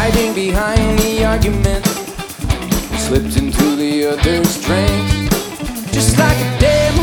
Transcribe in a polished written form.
hiding behind the argument, slipped into the other's drinks, just like a damn